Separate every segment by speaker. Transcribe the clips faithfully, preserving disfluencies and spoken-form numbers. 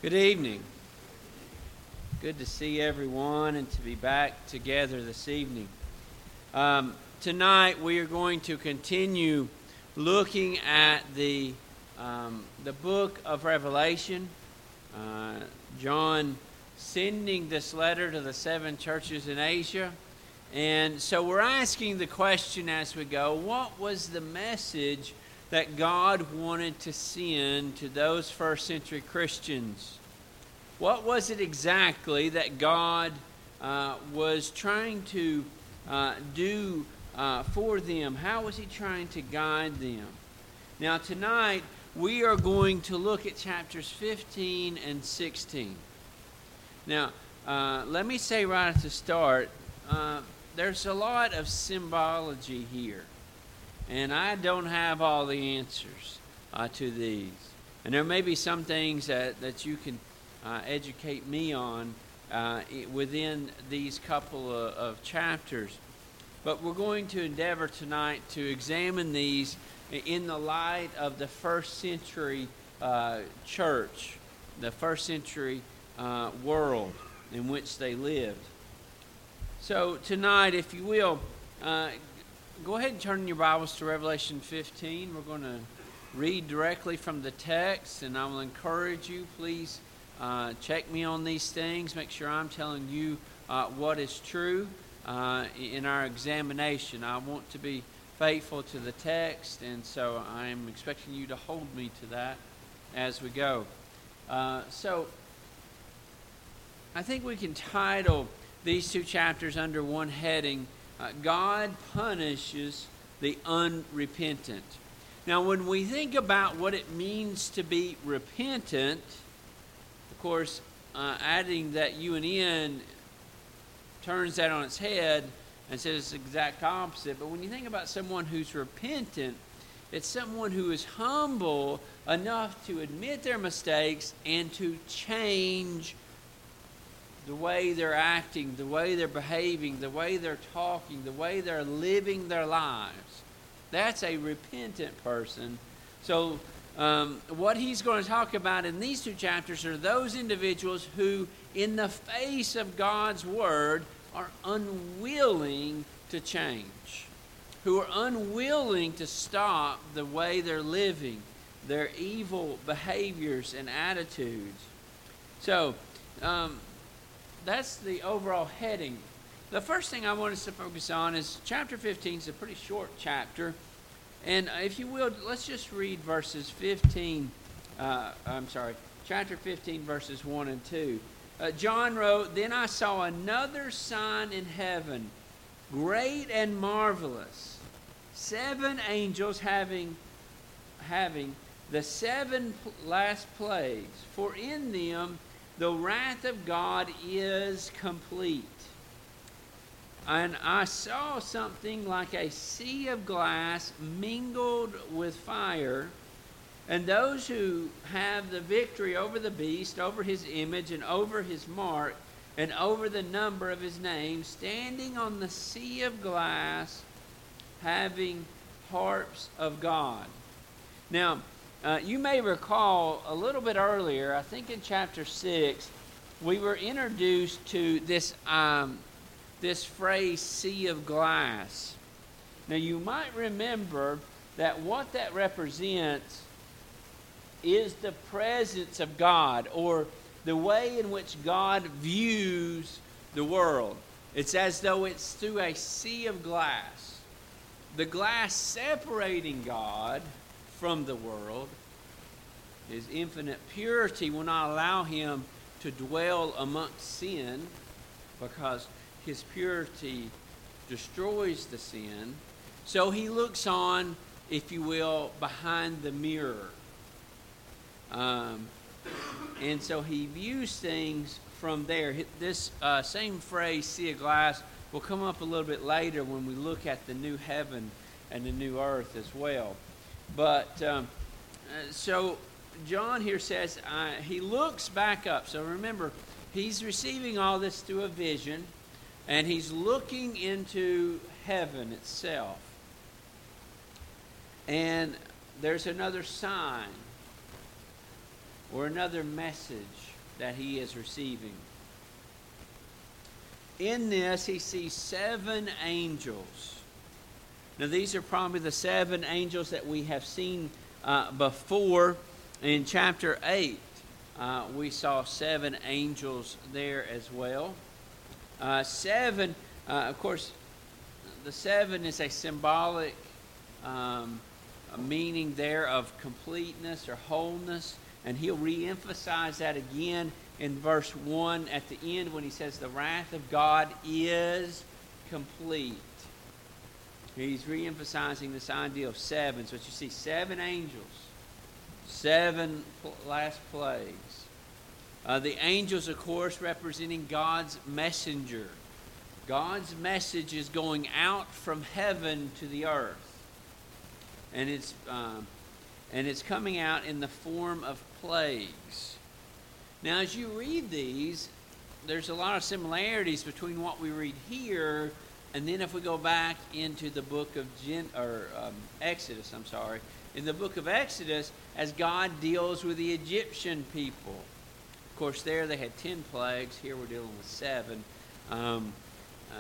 Speaker 1: Good evening. Good to see everyone and to be back together this evening. Um, tonight we are going to continue looking at the um, the book of Revelation. Uh, John sending this letter to the seven churches in Asia. And so we're asking the question as we go, what was the message that God wanted to send to those first century Christians? What was it exactly that God uh, was trying to uh, do uh, for them? How was He trying to guide them? Now tonight we are going to look at chapters fifteen and sixteen. Now uh, let me say right at the start, uh, there's a lot of symbology here. And I don't have all the answers uh, to these. And there may be some things that, that you can uh, educate me on uh, within these couple of, of chapters. But we're going to endeavor tonight to examine these in the light of the first century uh, church, the first century uh, world in which they lived. So tonight, if you will, uh, go ahead and turn in your Bibles to Revelation fifteen. We're going to read directly from the text, and I will encourage you, please uh, check me on these things. Make sure I'm telling you uh, what is true uh, in our examination. I want to be faithful to the text, and so I'm expecting you to hold me to that as we go. Uh, so I think we can title these two chapters under one heading, Uh, God punishes the unrepentant. Now, when we think about what it means to be repentant, of course, uh, adding that U and N turns that on its head and says it's the exact opposite. But when you think about someone who's repentant, it's someone who is humble enough to admit their mistakes and to change the way they're acting, the way they're behaving, the way they're talking, the way they're living their lives. That's a repentant person. So um, what he's going to talk about in these two chapters are those individuals who, in the face of God's word, are unwilling to change, who are unwilling to stop the way they're living, their evil behaviors and attitudes. So, um, that's the overall heading. The first thing I want us to focus on is chapter fifteen is a pretty short chapter. And if you will, let's just read verses fifteen, uh, I'm sorry, chapter fifteen, verses one and two. Uh, John wrote, "Then I saw another sign in heaven, great and marvelous, seven angels having, having the seven last plagues, for in them the wrath of God is complete. And I saw something like a sea of glass mingled with fire, and those who have the victory over the beast, over his image, and over his mark, and over the number of his name, standing on the sea of glass, having harps of God." Now, Uh, you may recall a little bit earlier, I think in chapter six, we were introduced to this um, this phrase, sea of glass. Now you might remember that what that represents is the presence of God, or the way in which God views the world. It's as though it's through a sea of glass. The glass separating God from the world. His infinite purity will not allow him to dwell amongst sin, because his purity destroys the sin. So he looks on, if you will, behind the mirror. Um, and so he views things from there. This uh, same phrase, sea of glass, will come up a little bit later when we look at the new heaven and the new earth as well. But um, so John here says uh, he looks back up. So remember, he's receiving all this through a vision, and he's looking into heaven itself. And there's another sign. or another message that he is receiving. In this, he sees seven angels. Now, these are probably the seven angels that we have seen uh, before. In chapter eight, uh, we saw seven angels there as well. Uh, seven, uh, of course, the seven is a symbolic um, a meaning there of completeness or wholeness. And he'll re-emphasize that again in verse one at the end when he says the wrath of God is complete. He's re-emphasizing this idea of seven. So you see seven angels, seven pl- last plagues. Uh, the angels, of course, representing God's messenger. God's message is going out from heaven to the earth. And it's, um, and it's coming out in the form of plagues. Now, as you read these, there's a lot of similarities between what we read here and then if we go back into the book of Gen, or um, Exodus, I'm sorry, in the book of Exodus, as God deals with the Egyptian people. Of course, there they had ten plagues. Here we're dealing with seven. Um, uh,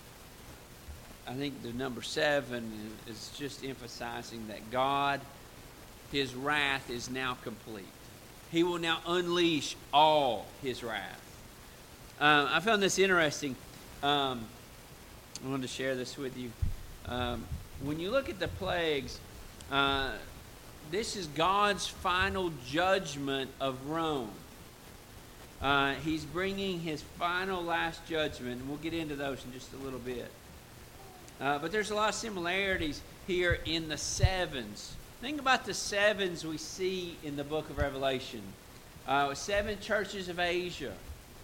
Speaker 1: I think the number seven is just emphasizing that God, his wrath is now complete. He will now unleash all his wrath. Um, I found this interesting. Um, I wanted to share this with you. Um, when you look at the plagues, uh, this is God's final judgment of Rome. Uh, he's bringing his final last judgment, and we'll get into those in just a little bit. Uh, but there's a lot of similarities here in the sevens. Think about the sevens we see in the book of Revelation. Uh, seven churches of Asia.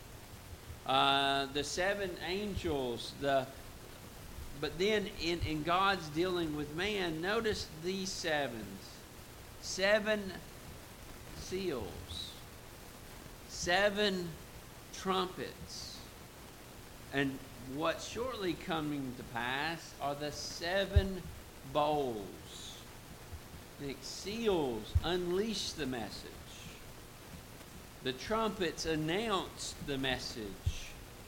Speaker 1: Uh, the seven angels. The But then in, in God's dealing with man, notice these sevens. Seven seals. Seven trumpets. And what's shortly coming to pass are the seven bowls. The seals unleash the message. The trumpets announce the message.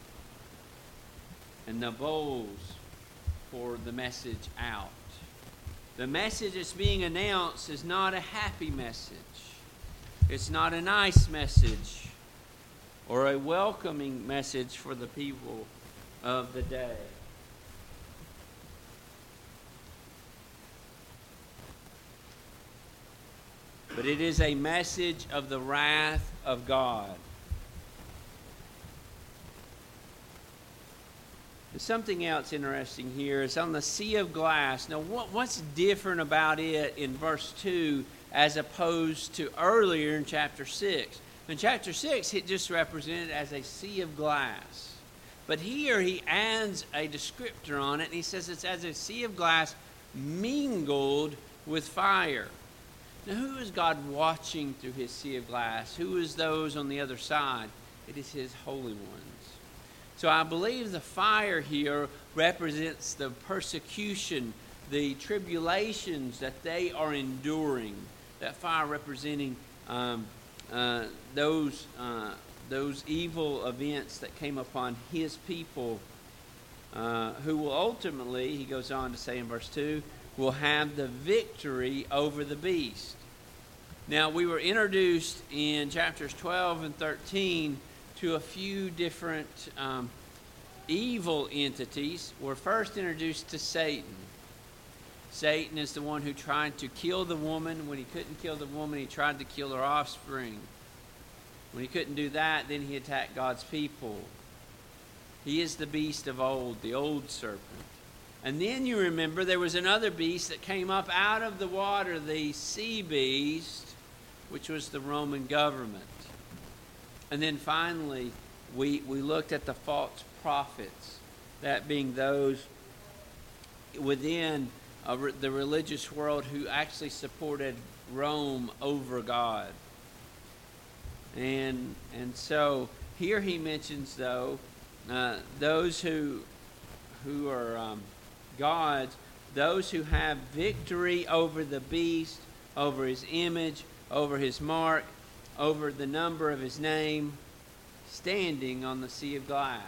Speaker 1: And the bowls pour the message out. The message that's being announced is not a happy message. It's not a nice message or a welcoming message for the people of the day. But it is a message of the wrath of God. There's something else interesting here. It's on the sea of glass. Now, what, what's different about it in verse two as opposed to earlier in chapter six? In chapter six, it just represented as a sea of glass. But here he adds a descriptor on it, and he says it's as a sea of glass mingled with fire. Now, who is God watching through his sea of glass? Who is those on the other side? It is his holy ones. So I believe the fire here represents the persecution, the tribulations that they are enduring. That fire representing um, uh, those uh, those evil events that came upon his people, uh, who will ultimately, he goes on to say in verse two, will have the victory over the beast. Now, we were introduced in chapters twelve and thirteen to a few different um, evil entities. We're first introduced to Satan. Satan is the one who tried to kill the woman. When he couldn't kill the woman, he tried to kill her offspring. When he couldn't do that, then he attacked God's people. He is the beast of old, the old serpent. And then you remember there was another beast that came up out of the water, the sea beast, which was the Roman government. And then finally, we, we looked at the false prophets, that being those within uh, re- the religious world who actually supported Rome over God. And, and so here he mentions, though, uh, those who, who are um, gods, those who have victory over the beast, over his image, over his mark, over the number of his name standing on the sea of glass.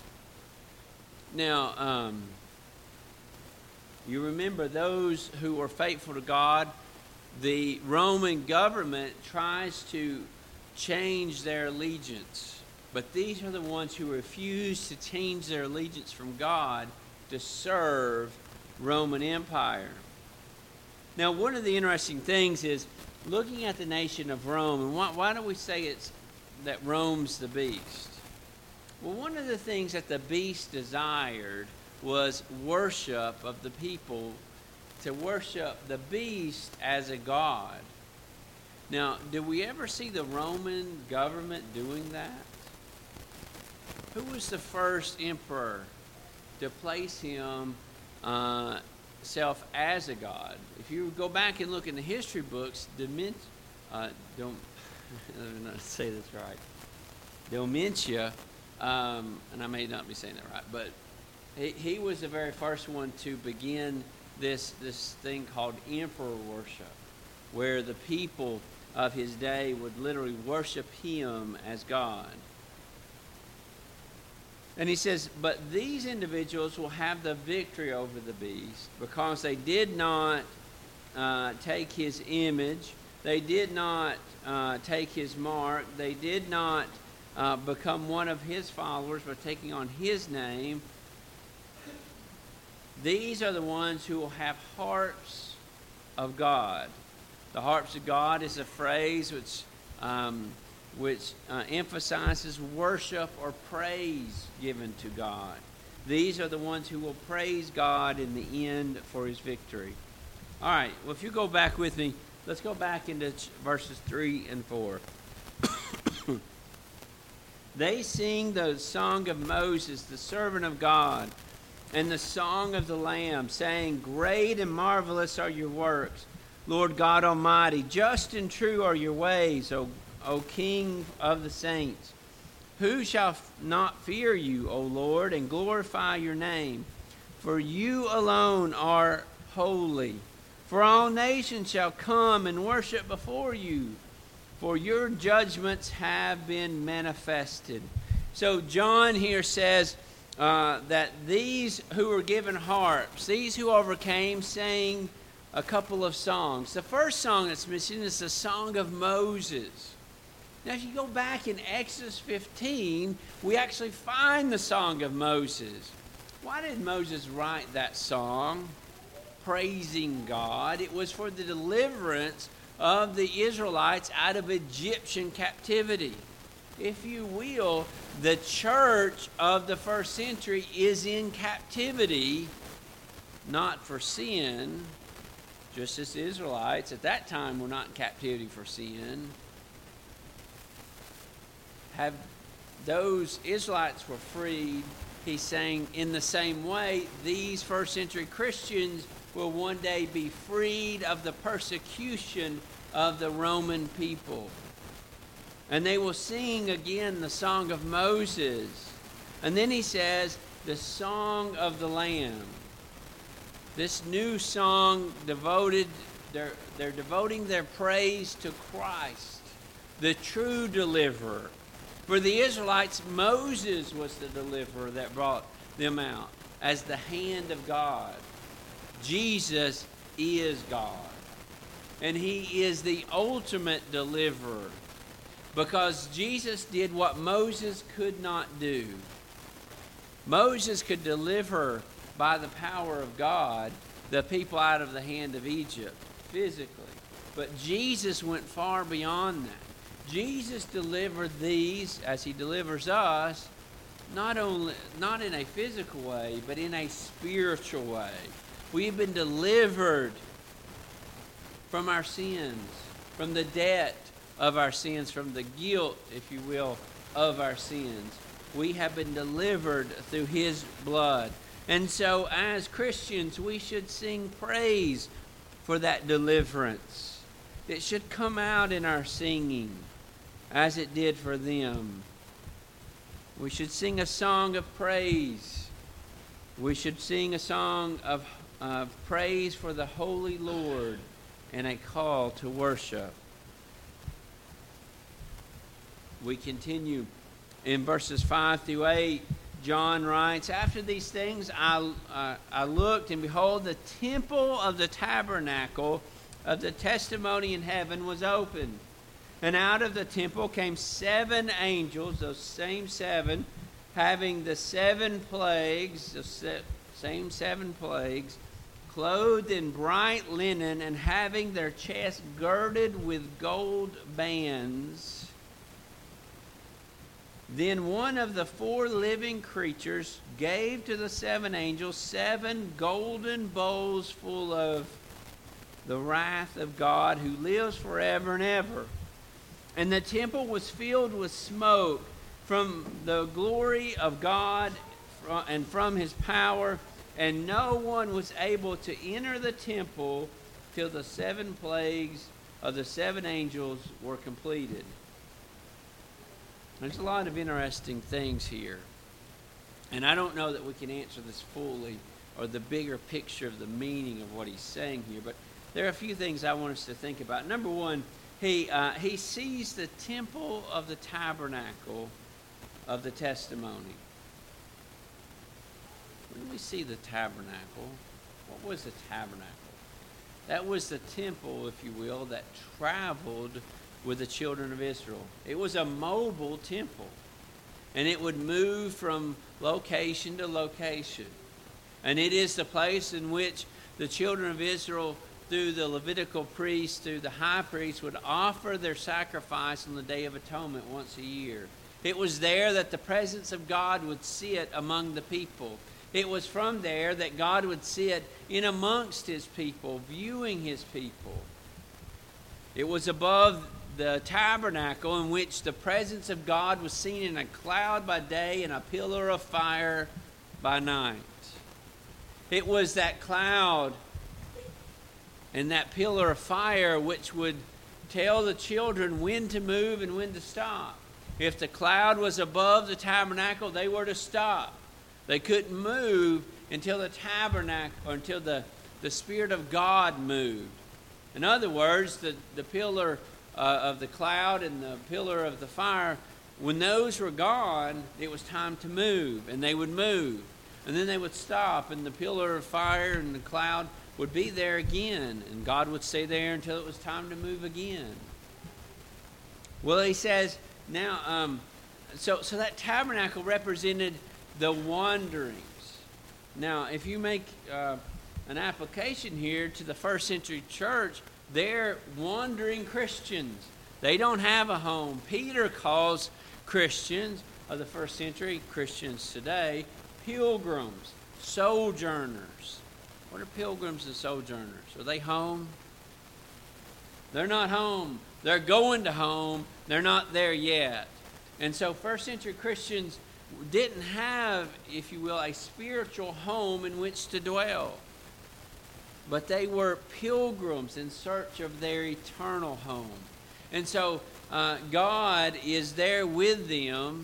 Speaker 1: Now, um, you remember those who were faithful to God, the Roman government tries to change their allegiance. But these are the ones who refuse to change their allegiance from God to serve Roman Empire. Now, one of the interesting things is looking at the nation of Rome, and why, why do we say it's that Rome's the beast? Well, one of the things that the beast desired was worship of the people, to worship the beast as a god. Now, did we ever see the Roman government doing that? Who was the first emperor to place him uh, self as a god? If you go back and look in the history books, Dement, uh, don't let me not say this right. Domitian, um, and I may not be saying that right, but he, he was the very first one to begin this this thing called emperor worship, where the people of his day would literally worship him as God. And he says, but these individuals will have the victory over the beast because they did not uh, take his image. They did not uh, take his mark. They did not uh, become one of his followers by taking on his name. These are the ones who will have harps of God. The harps of God is a phrase which um, which uh, emphasizes worship or praise given to God. These are the ones who will praise God in the end for his victory. All right, well, if you go back with me, let's go back into verses three and four. They sing the song of Moses, the servant of God, and the song of the Lamb, saying, great and marvelous are your works, Lord God Almighty. Just and true are your ways, O O King of the saints. Who shall not fear you, O Lord, and glorify your name? For you alone are holy. For all nations shall come and worship before you, for your judgments have been manifested. So John here says uh, that these who were given harps, these who overcame, sang a couple of songs. The first song that's mentioned is the Song of Moses. Now, if you go back in Exodus fifteen, we actually find the Song of Moses. Why did Moses write that song? Praising God. It was for the deliverance of the Israelites out of Egyptian captivity. If you will, the church of the first century is in captivity, not for sin, just as the Israelites at that time were not in captivity for sin. Have those Israelites were freed. He's saying in the same way, these first century Christians will one day be freed of the persecution of the Roman people. And they will sing again the song of Moses. And then he says, the song of the Lamb. This new song devoted, they're, they're devoting their praise to Christ, the true deliverer. For the Israelites, Moses was the deliverer that brought them out as the hand of God. Jesus is God. And he is the ultimate deliverer because Jesus did what Moses could not do. Moses could deliver by the power of God the people out of the hand of Egypt physically. But Jesus went far beyond that. Jesus delivered these, as he delivers us, not only not in a physical way, but in a spiritual way. We've been delivered from our sins, from the debt of our sins, from the guilt, if you will, of our sins. We have been delivered through his blood. And so as Christians, we should sing praise for that deliverance. It should come out in our singing, as it did for them. We should sing a song of praise. We should sing a song of, of praise for the Holy Lord and a call to worship. we continue in verses five through eight. John writes, "After these things I, uh, I looked, and behold, the temple of the tabernacle of the testimony in heaven was opened. And out of the temple came seven angels, those same seven, having the seven plagues, the se- same seven plagues, clothed in bright linen, and having their chests girded with gold bands. Then one of the four living creatures gave to the seven angels seven golden bowls full of the wrath of God, who lives forever and ever. And the temple was filled with smoke from the glory of God and from his power, and no one was able to enter the temple till the seven plagues of the seven angels were completed." There's a lot of interesting things here. And I don't know that we can answer this fully, or the bigger picture of the meaning of what he's saying here, but there are a few things I want us to think about. Number one, he, uh, he sees the temple of the tabernacle of the testimony. When we see the tabernacle, what was the tabernacle? That was the temple, if you will, that traveled with the children of Israel. It was a mobile temple, and it would move from location to location. And it is the place in which the children of Israel, through the Levitical priests, through the high priest, would offer their sacrifice on the Day of Atonement once a year. It was there that the presence of God would sit among the people. It was from there that God would sit in amongst his people, viewing his people. It was above the tabernacle, in which the presence of God was seen in a cloud by day and a pillar of fire by night. It was that cloud and that pillar of fire which would tell the children when to move and when to stop. If the cloud was above the tabernacle, they were to stop. They couldn't move until the tabernacle, or until the, the Spirit of God moved. In other words, the, the pillar uh, of the cloud and the pillar of the fire, when those were gone, it was time to move, and they would move. And then they would stop, and the pillar of fire and the cloud would be there again, and God would stay there until it was time to move again. Well, he says, now, um, so, so that tabernacle represented the wanderings. Now, if you make uh, an application here to the first century church, they're wandering Christians. They don't have a home. Peter calls Christians of the first century, Christians today, pilgrims, sojourners. What are pilgrims and sojourners? Are they home? They're not home. They're going to home. They're not there yet. And so first century Christians didn't have, if you will, a spiritual home in which to dwell. But they were pilgrims in search of their eternal home. And so uh, God is there with them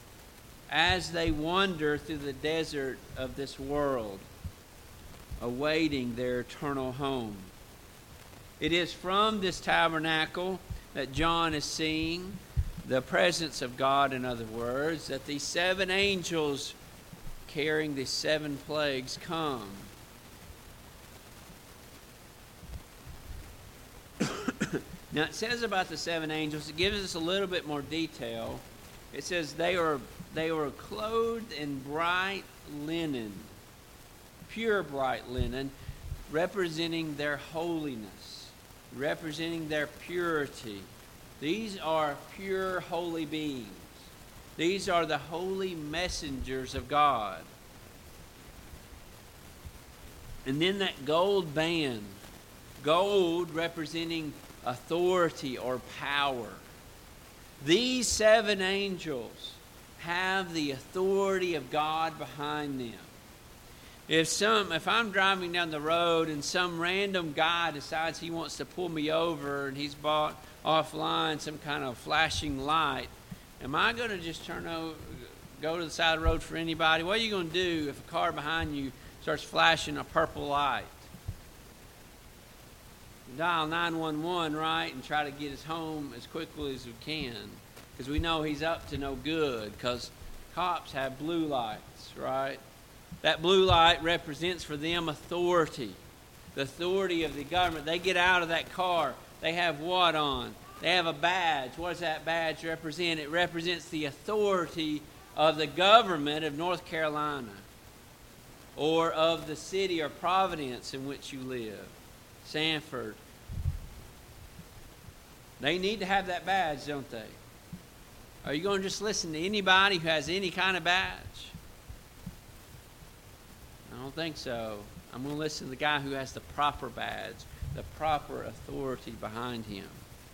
Speaker 1: as they wander through the desert of this world, awaiting their eternal home. It is from this tabernacle that John is seeing the presence of God, in other words, that these seven angels carrying these seven plagues come. Now it says about the seven angels, it gives us a little bit more detail. It says they were they were clothed in bright linen, pure bright linen, representing their holiness, representing their purity. These are pure, holy beings. These are the holy messengers of God. And then that gold band, gold representing authority or power. These seven angels have the authority of God behind them. If some, if I'm driving down the road and some random guy decides he wants to pull me over and he's bought offline some kind of flashing light, am I going to just turn over, go to the side of the road for anybody? What are you going to do if a car behind you starts flashing a purple light? Dial nine one one, right, and try to get us home as quickly as we can. because we know he's up to no good, because cops have blue lights, right? That blue light represents for them authority, the authority of the government. They get out of that car. They have what on? They have a badge. What does that badge represent? It represents the authority of the government of North Carolina, or of the city or province in which you live, Sanford. They need to have that badge, don't they? Are you going to just listen to anybody who has any kind of badge? I don't think so. I'm going to listen to the guy who has the proper badge, the proper authority behind him.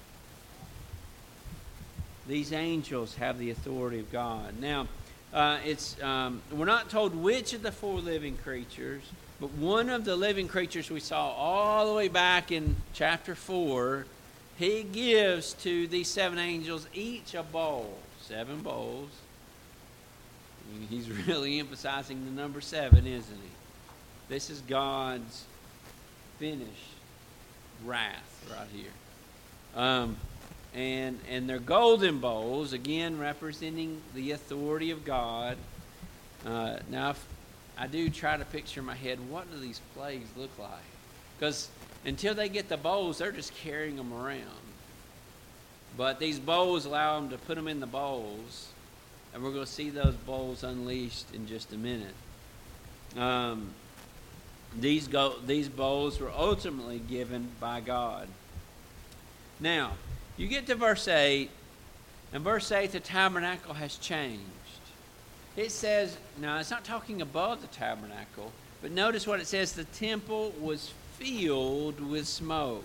Speaker 1: These angels have the authority of God. Now, uh, it's um, we're not told which of the four living creatures, but one of the living creatures we saw all the way back in chapter four, he gives to these seven angels each a bowl. Seven bowls. He's really emphasizing the number seven, isn't he? This is God's finished wrath right here. Um, and and they're golden bowls, again representing the authority of God. Uh, now, if I do try to picture in my head, what do these plagues look like? Because until they get the bowls, they're just carrying them around. But these bowls allow them to put them in the bowls, and we're going to see those bowls unleashed in just a minute. Um, these go, these bowls were ultimately given by God. Now, you get to verse eight, and verse eight, the tabernacle has changed. It says, now it's not talking above the tabernacle, but notice what it says, the temple was filled with smoke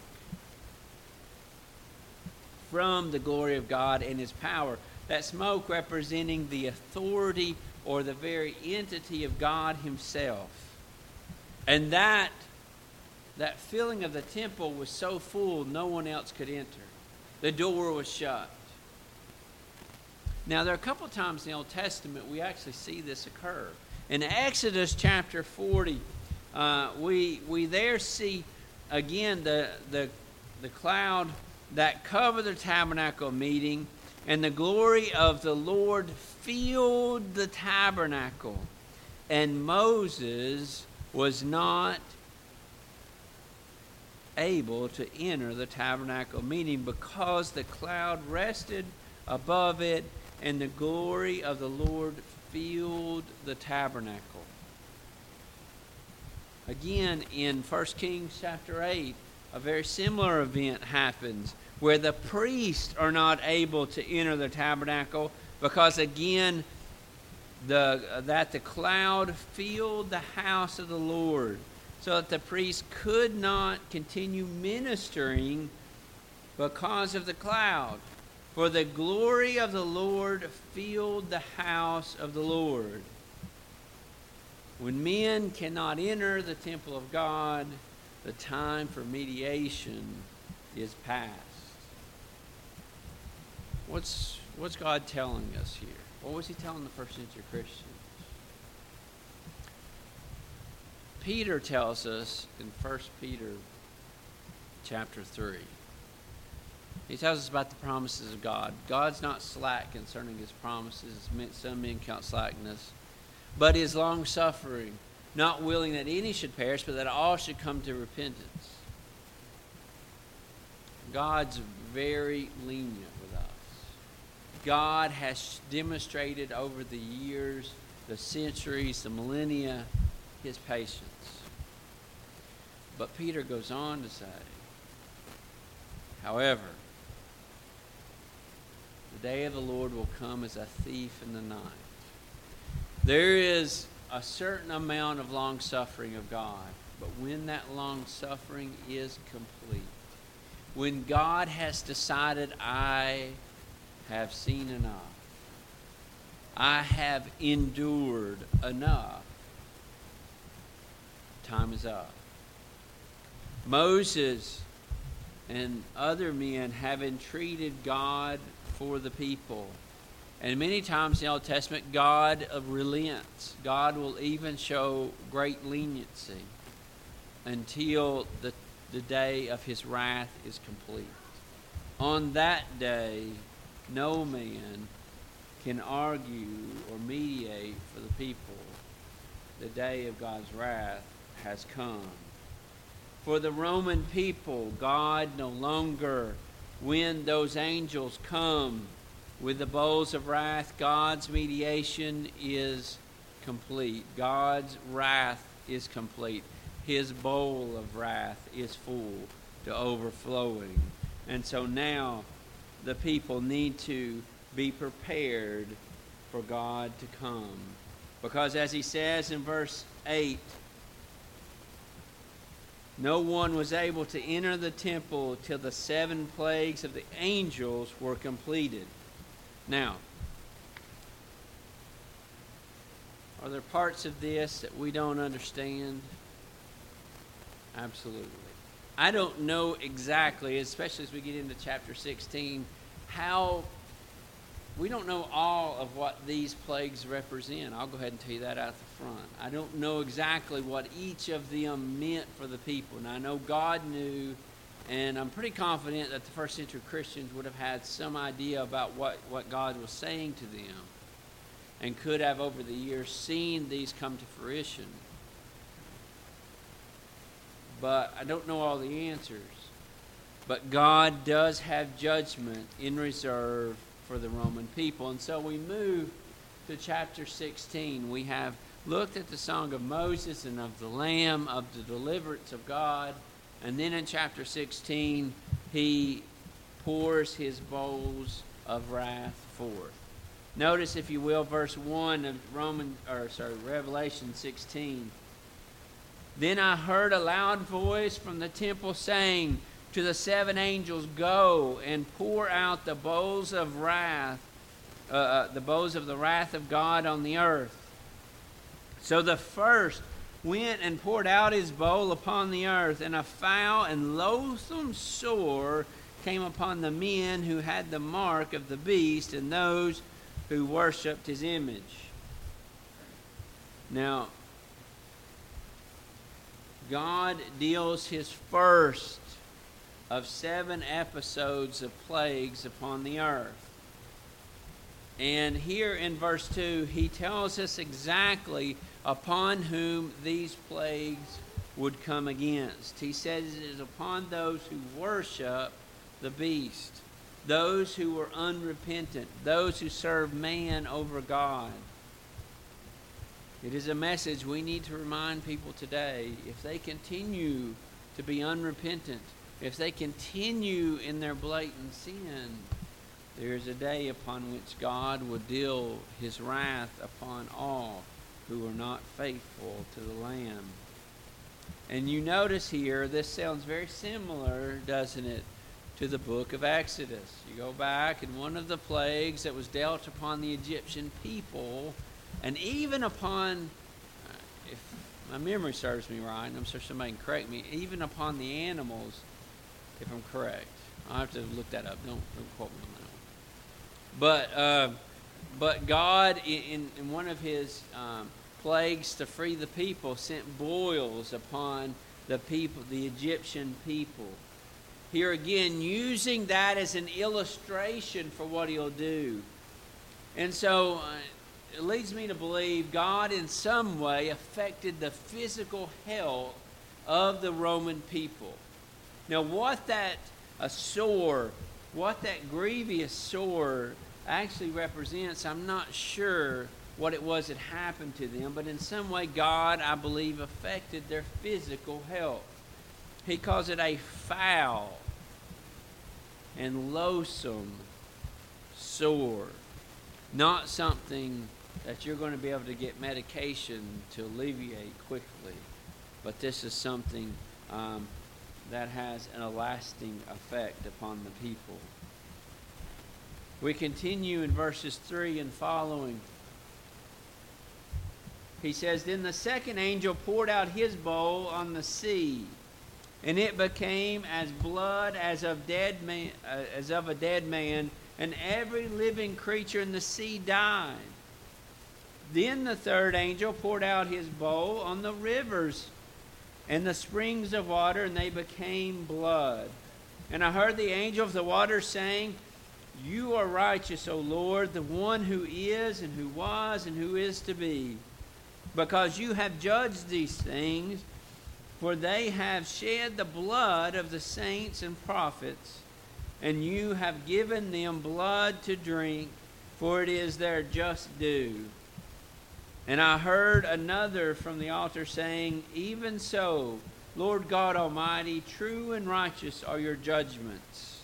Speaker 1: from the glory of God and his power. That smoke representing the authority or the very entity of God himself. And that, that filling of the temple was so full no one else could enter. The door was shut. Now, there are a couple of times in the Old Testament we actually see this occur. In Exodus chapter forty, uh, we we there see again the the the cloud that covered the tabernacle meeting, and the glory of the Lord filled the tabernacle, and Moses was not able to enter the tabernacle meeting because the cloud rested above it, and the glory of the Lord filled the tabernacle. Again, in First Kings chapter eight, a very similar event happens where the priests are not able to enter the tabernacle because, again, the that the cloud filled the house of the Lord, so that the priests could not continue ministering because of the cloud. For the glory of the Lord filled the house of the Lord. When men cannot enter the temple of God, the time for mediation is past. What's, what's God telling us here? What was he telling the first century Christians? Peter tells us in First Peter chapter three. He tells us about the promises of God. God's not slack concerning his promises. Some men count slackness. But is long-suffering, not willing that any should perish, but that all should come to repentance. God's very lenient with us. God has demonstrated over the years, the centuries, the millennia, his patience. But Peter goes on to say, however, the day of the Lord will come as a thief in the night. There is a certain amount of long-suffering of God, but when that long-suffering is complete, when God has decided, I have seen enough, I have endured enough, time is up. Moses and other men have entreated God for the people. And many times in the Old Testament, God relents. God will even show great leniency until the, the day of his wrath is complete. On that day, no man can argue or mediate for the people. The day of God's wrath has come. For the Roman people, God no longer, when those angels come with the bowls of wrath, God's mediation is complete. God's wrath is complete. His bowl of wrath is full to overflowing. And so now the people need to be prepared for God to come. Because as he says in verse eight, no one was able to enter the temple till the seven plagues of the angels were completed. Now, are there parts of this that we don't understand? Absolutely. I don't know exactly, especially as we get into chapter sixteen, how we don't know all of what these plagues represent. I'll go ahead and tell you that out the front. I don't know exactly what each of them meant for the people. Now, I know God knew, and I'm pretty confident that the first century Christians would have had some idea about what, what God was saying to them and could have over the years seen these come to fruition. But I don't know all the answers. But God does have judgment in reserve for the Roman people. And so we move to chapter sixteen. We have looked at the song of Moses and of the Lamb, of the deliverance of God. And then in chapter sixteen, he pours his bowls of wrath forth. Notice, if you will, verse one of Roman, or sorry, Revelation sixteen. Then I heard a loud voice from the temple saying to the seven angels, "Go and pour out the bowls of wrath, uh, uh, the bowls of the wrath of God on the earth." So the first went and poured out his bowl upon the earth, and a foul and loathsome sore came upon the men who had the mark of the beast and those who worshipped his image. Now, God deals his first of seven episodes of plagues upon the earth. And here in verse two, he tells us exactly upon whom these plagues would come against. He says it is upon those who worship the beast, those who were unrepentant, those who serve man over God. It is a message we need to remind people today. If they continue to be unrepentant, if they continue in their blatant sin, there is a day upon which God will deal his wrath upon all who are not faithful to the Lamb. And you notice here, this sounds very similar, doesn't it, to the book of Exodus. You go back, and one of the plagues that was dealt upon the Egyptian people, and even upon, uh, if my memory serves me right, and I'm sure somebody can correct me, even upon the animals, if I'm correct. I'll have to look that up. Don't, don't quote me on that one. But, uh, but God, in, in one of his um, plagues to free the people, sent boils upon the people, the Egyptian people. Here again, using that as an illustration for what he'll do. And so uh, it leads me to believe God in some way affected the physical health of the Roman people. Now, what that a sore, what that grievous sore actually represents, I'm not sure what it was that happened to them, but in some way God, I believe, affected their physical health. He calls it a foul and loathsome sore. Not something that you're going to be able to get medication to alleviate quickly, but this is something um, that has an lasting effect upon the people. We continue in verses three and following. He says, "Then the second angel poured out his bowl on the sea, and it became as blood as of dead man, uh, as of a dead man, and every living creature in the sea died. Then the third angel poured out his bowl on the rivers and the springs of water, and they became blood. And I heard the angel of the water saying, You are righteous, O Lord, the one who is and who was and who is to be, because you have judged these things, for they have shed the blood of the saints and prophets, and you have given them blood to drink, for it is their just due. And I heard another from the altar saying, Even so, Lord God Almighty, true and righteous are your judgments.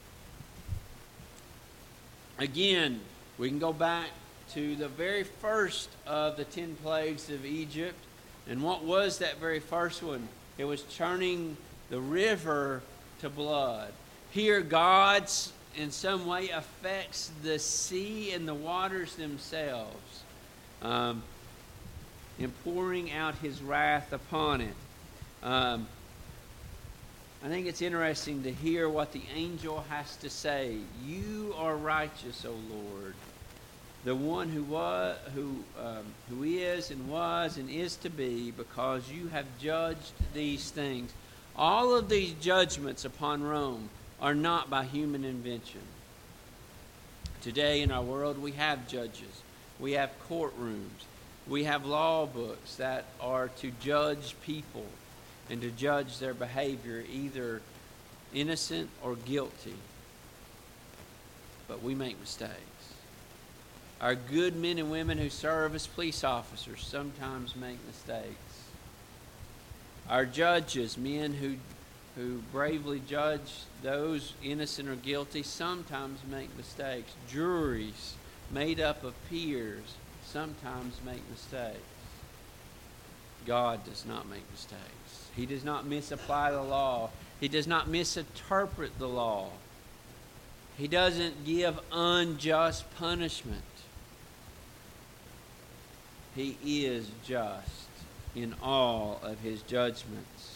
Speaker 1: Again, we can go back to the very first of the ten plagues of Egypt. And what was that very first one? It was turning the river to blood. Here, God in some way affects the sea and the waters themselves, um, and pouring out his wrath upon it. Um, I think it's interesting to hear what the angel has to say. You are righteous, O Lord, the one who was, who, um, who is and was and is to be, because you have judged these things. All of these judgments upon Rome are not by human invention. Today in our world we have judges, we have courtrooms, we have law books that are to judge people and to judge their behavior, either innocent or guilty. But we make mistakes. Our good men and women who serve as police officers sometimes make mistakes. Our judges, men who who bravely judge those innocent or guilty, sometimes make mistakes. Juries made up of peers sometimes make mistakes. God does not make mistakes. He does not misapply the law. He does not misinterpret the law. He doesn't give unjust punishment. He is just in all of his judgments.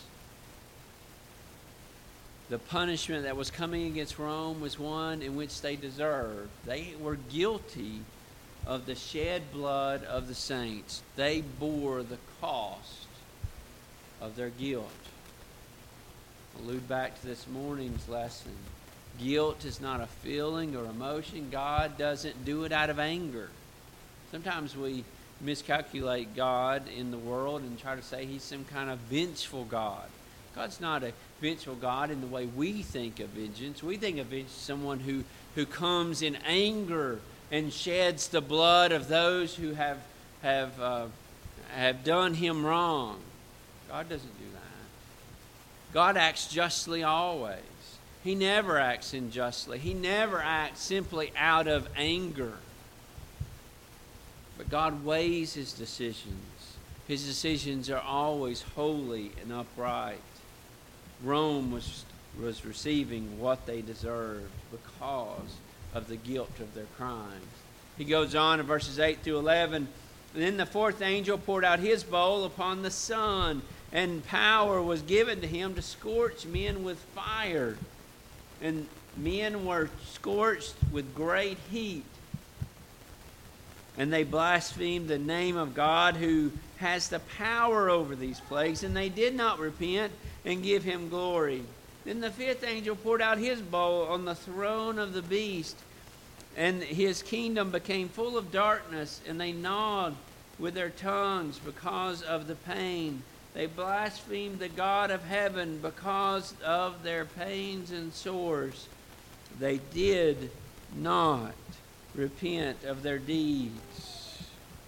Speaker 1: The punishment that was coming against Rome was one in which they deserved. They were guilty of the shed blood of the saints. They bore the cost of their guilt. Allude back to this morning's lesson. Guilt is not a feeling or emotion. God doesn't do it out of anger. Sometimes we miscalculate God in the world and try to say he's some kind of vengeful God. God's not a vengeful God in the way we think of vengeance. We think of vengeance as someone who, who comes in anger and sheds the blood of those who have have uh, have done him wrong. God doesn't do that. God acts justly always. He never acts unjustly. He never acts simply out of anger. But God weighs his decisions. His decisions are always holy and upright. Rome was, was receiving what they deserved because of the guilt of their crimes. He goes on in verses eight through eleven. Then the fourth angel poured out his bowl upon the sun, and power was given to him to scorch men with fire. And men were scorched with great heat. And they blasphemed the name of God who has the power over these plagues, and they did not repent and give him glory. Then the fifth angel poured out his bowl on the throne of the beast, and his kingdom became full of darkness, and they gnawed with their tongues because of the pain. They blasphemed the God of heaven because of their pains and sores. They did not repent of their deeds.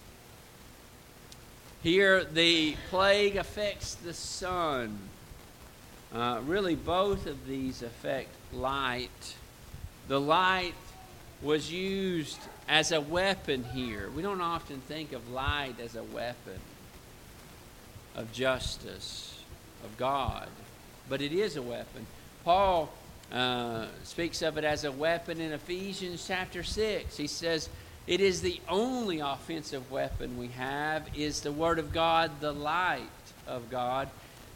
Speaker 1: Here the plague affects the sun. Uh, really, both of these affect light. The light was used as a weapon here. We don't often think of light as a weapon of justice, of God, but it is a weapon. Paul uh, speaks of it as a weapon in Ephesians chapter six. He says, it is the only offensive weapon we have is the Word of God, the light of God.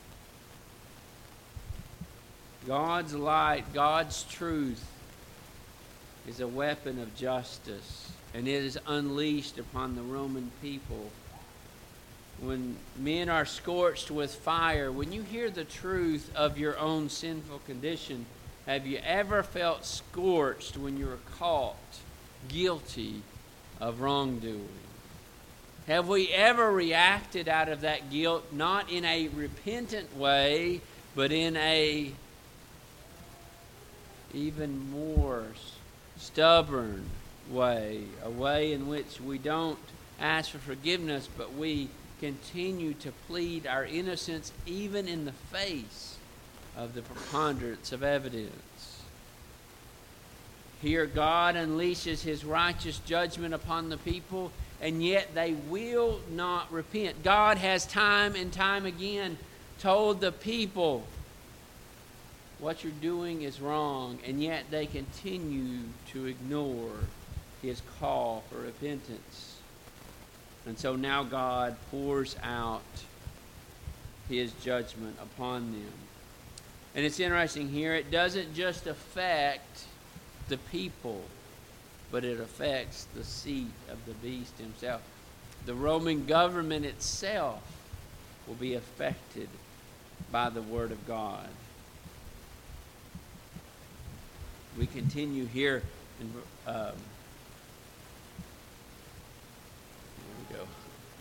Speaker 1: God's light, God's truth is a weapon of justice, and it is unleashed upon the Roman people. When men are scorched with fire, when you hear the truth of your own sinful condition Have you ever felt scorched when you were caught guilty of wrongdoing? Have we ever reacted out of that guilt, not in a repentant way, but in a even more stubborn way, a way in which we don't ask for forgiveness, but we continue to plead our innocence even in the face of the preponderance of evidence? Here God unleashes his righteous judgment upon the people, and yet they will not repent. God has time and time again told the people, what you're doing is wrong, and yet they continue to ignore his call for repentance. And so now God pours out his judgment upon them. And it's interesting here, it doesn't just affect the people, but it affects the seat of the beast himself. The Roman government itself will be affected by the word of God. We continue here in um, there we go.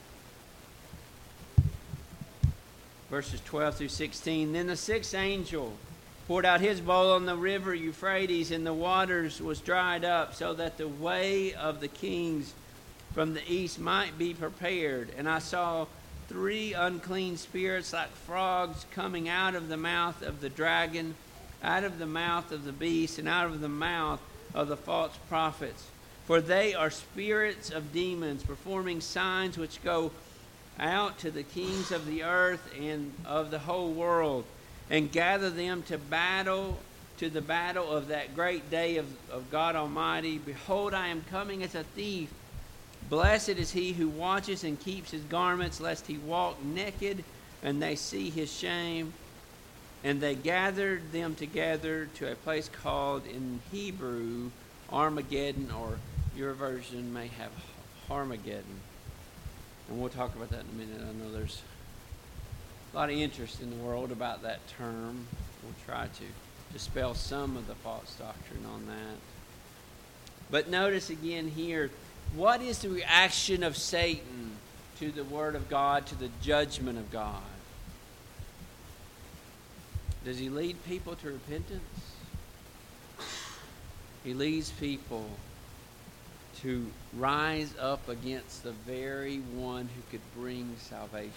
Speaker 1: Verses twelve through sixteen. Then the sixth angel poured out his bowl on the river Euphrates, and the waters was dried up, so that the way of the kings from the east might be prepared. And I saw three unclean spirits like frogs coming out of the mouth of the dragon, out of the mouth of the beast, and out of the mouth of the false prophets. For they are spirits of demons, performing signs which go out to the kings of the earth and of the whole world, and gather them to battle, to the battle of that great day of, of God Almighty. Behold, I am coming as a thief. Blessed is he who watches and keeps his garments, lest he walk naked and they see his shame. And they gathered them together to a place called in Hebrew Armageddon, or your version may have Harmageddon. And we'll talk about that in a minute. I know there's a lot of interest in the world about that term. We'll try to dispel some of the false doctrine on that. But notice again here, what is the reaction of Satan to the word of God, to the judgment of God? Does he lead people to repentance? He leads people to rise up against the very one who could bring salvation.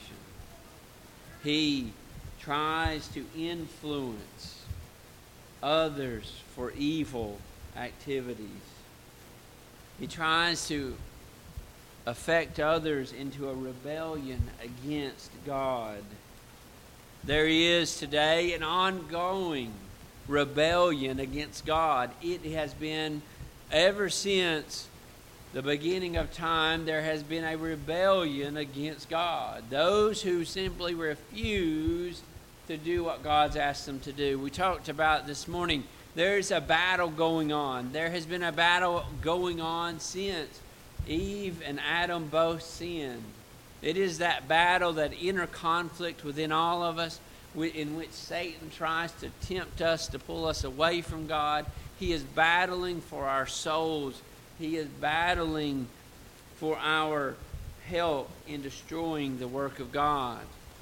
Speaker 1: He tries to influence others for evil activities. He tries to affect others into a rebellion against God. There is today an ongoing rebellion against God. It has been ever since the beginning of time. There has been a rebellion against God. Those who simply refuse to do what God's asked them to do. We talked about this morning, there's a battle going on. There has been a battle going on since Eve and Adam both sinned. It is that battle, that inner conflict within all of us, in which Satan tries to tempt us to pull us away from God. He is battling for our souls. He is battling for our help in destroying the work of God.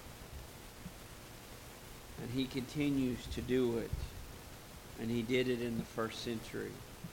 Speaker 1: And he continues to do it. And he did it in the first century.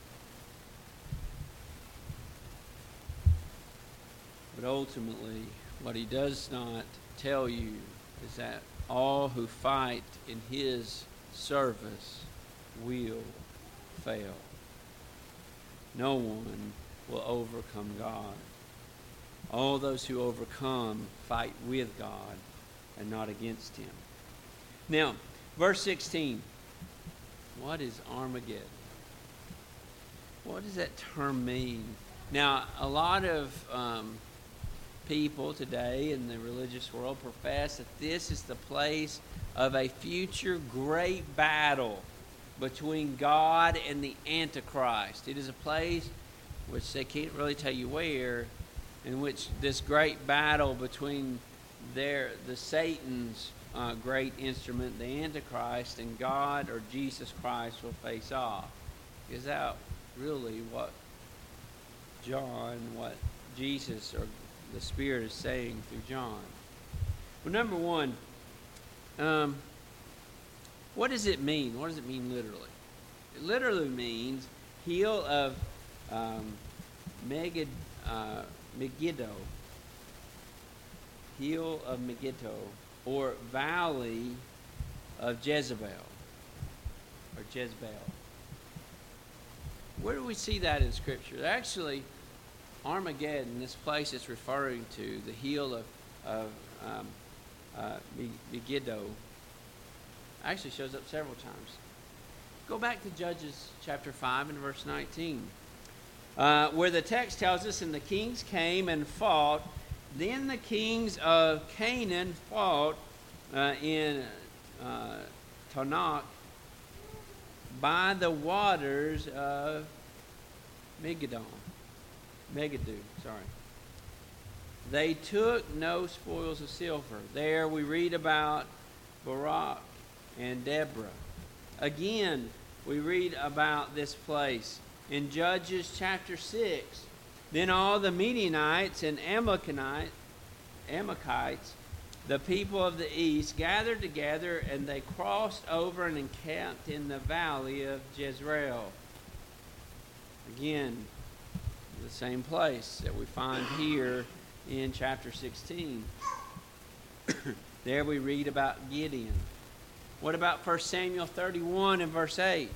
Speaker 1: But ultimately, what he does not tell you is that all who fight in his service will fail. No one will overcome God. All those who overcome fight with God and not against him. Now, verse sixteen. What is Armageddon? What does that term mean? Now, a lot of um, people today in the religious world profess that this is the place of a future great battle between God and the Antichrist. It is a place which they can't really tell you where, in which this great battle between their the Satan's uh, great instrument, the Antichrist, and God or Jesus Christ will face off. Is that really what John, what Jesus or the Spirit is saying through John? Well, number one, um, what does it mean? What does it mean literally? It literally means hill of um, Megid, uh, Megiddo, hill of Megiddo, or valley of Jezebel, or Jezebel. Where do we see that in Scripture? Actually, Armageddon, this place it's referring to, the hill of, of um, uh, Megiddo, actually shows up several times. Go back to Judges chapter five and verse nineteen, uh, where the text tells us, and the kings came and fought. Then the kings of Canaan fought uh, in uh, Tanakh by the waters of Megiddon. Megiddo, sorry. They took no spoils of silver. There we read about Barak and Deborah. Again, we read about this place in Judges chapter six. Then all the Midianites and Amalekites, Amalekites, the people of the east, gathered together, and they crossed over and encamped in the valley of Jezreel. Again, the same place that we find here in chapter sixteen. There we read about Gideon. What about First Samuel thirty-one and verse eight?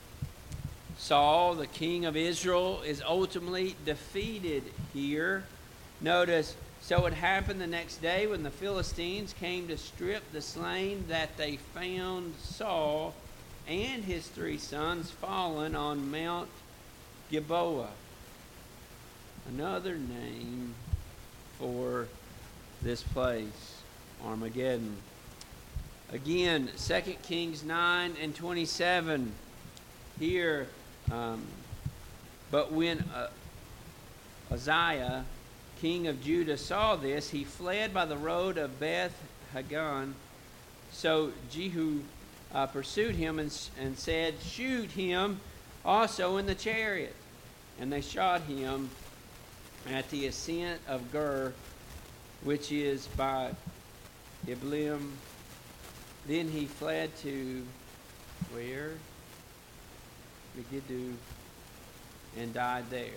Speaker 1: Saul, the king of Israel, is ultimately defeated here. Notice, so it happened the next day when the Philistines came to strip the slain that they found Saul and his three sons fallen on Mount Gilboa. Another name for this place, Armageddon. Again, Second Kings nine and twenty-seven. Here, um, but when uh, Uzziah, king of Judah, saw this, he fled by the road of Beth Hagan. So Jehu uh, pursued him and, and said, "Shoot him also in the chariot." And they shot him at the ascent of Gur, which is by Iblim. Then he fled to where? Megiddo, and died there.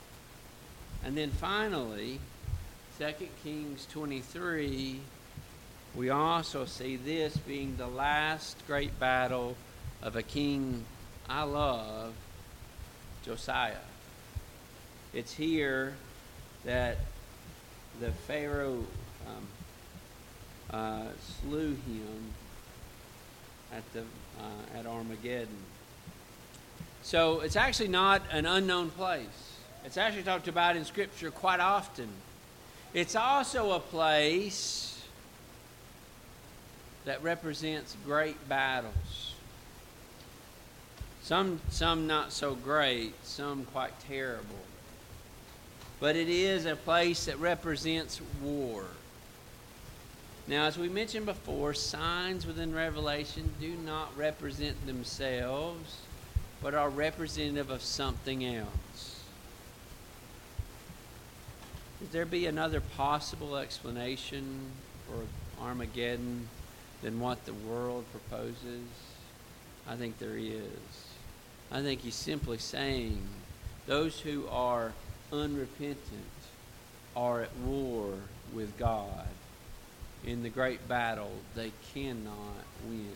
Speaker 1: And then finally, Second Kings twenty-three, we also see this being the last great battle of a king I love, Josiah. It's here that the Pharaoh um, uh, slew him at the uh, at Armageddon. So it's actually not an unknown place. It's actually talked about in Scripture quite often. It's also a place that represents great battles. Some, some not so great, some quite terrible. But it is a place that represents war. Now, as we mentioned before, signs within Revelation do not represent themselves, but are representative of something else. Could there be another possible explanation for Armageddon than what the world proposes? I think there is. I think he's simply saying those who are unrepentant are at war with God. In the great battle, they cannot win.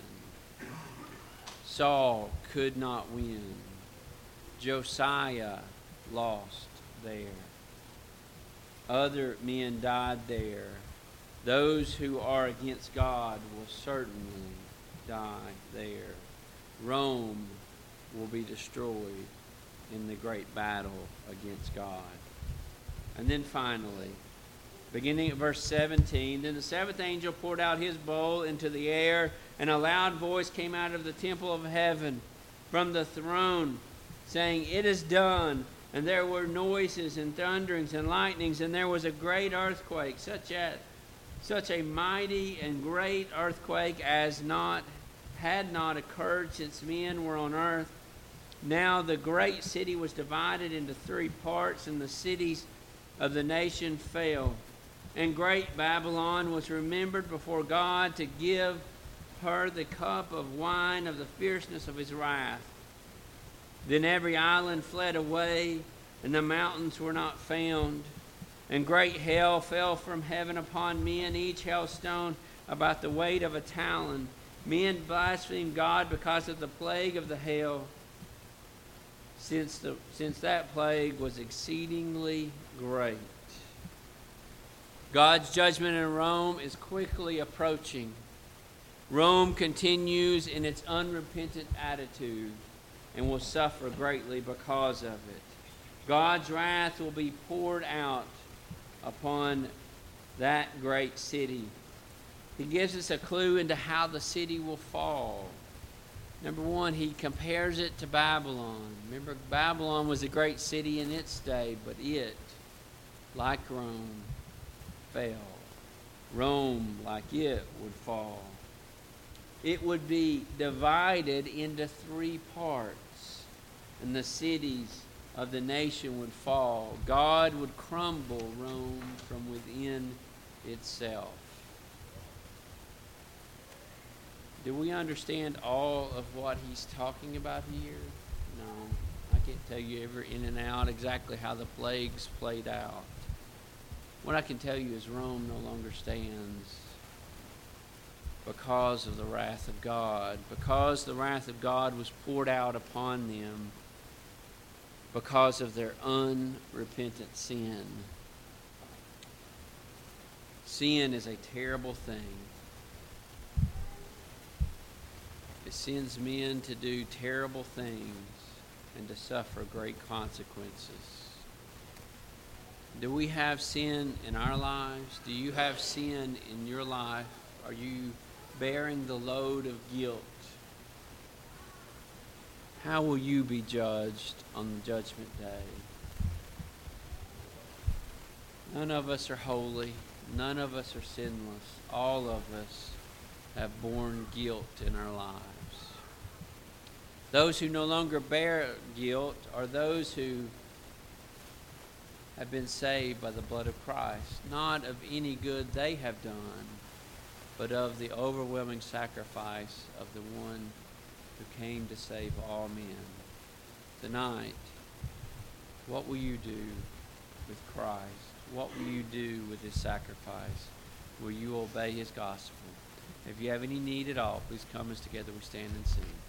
Speaker 1: Saul could not win. Josiah lost there. Other men died there. Those who are against God will certainly die there. Rome will be destroyed in the great battle against God. And then finally, beginning at verse seventeen, then the seventh angel poured out his bowl into the air, and a loud voice came out of the temple of heaven from the throne, saying, "It is done." And there were noises and thunderings and lightnings, and there was a great earthquake, such as Such a mighty and great earthquake as not had not occurred since men were on earth. Now the great city was divided into three parts, and the cities of the nation fell. And great Babylon was remembered before God to give her the cup of wine of the fierceness of his wrath. Then every island fled away, and the mountains were not found. And great hail fell from heaven upon men, each hailstone about the weight of a talent. Men blasphemed God because of the plague of the hail, since the since that plague was exceedingly great. God's judgment in Rome is quickly approaching. Rome continues in its unrepentant attitude and will suffer greatly because of it. God's wrath will be poured out upon that great city. He gives us a clue into how the city will fall. Number one, he compares it to Babylon. Remember, Babylon was a great city in its day, but it, like Rome, fell. Rome, like it, would fall. It would be divided into three parts, and the cities of the nation would fall. God would crumble Rome from within itself. Do we understand all of what he's talking about here? No. I can't tell you every in and out exactly how the plagues played out. What I can tell you is Rome no longer stands because of the wrath of God. Because the wrath of God was poured out upon them because of their unrepentant sin. Sin is a terrible thing. It sends men to do terrible things and to suffer great consequences. Do we have sin in our lives? Do you have sin in your life? Are you bearing the load of guilt? How will you be judged on the judgment day? None of us are holy. None of us are sinless. All of us have borne guilt in our lives. Those who no longer bear guilt are those who have been saved by the blood of Christ, not of any good they have done, but of the overwhelming sacrifice of the one who came to save all men. Tonight, what will you do with Christ? What will you do with his sacrifice? Will you obey his gospel? If you have any need at all, please come as together we stand and sing.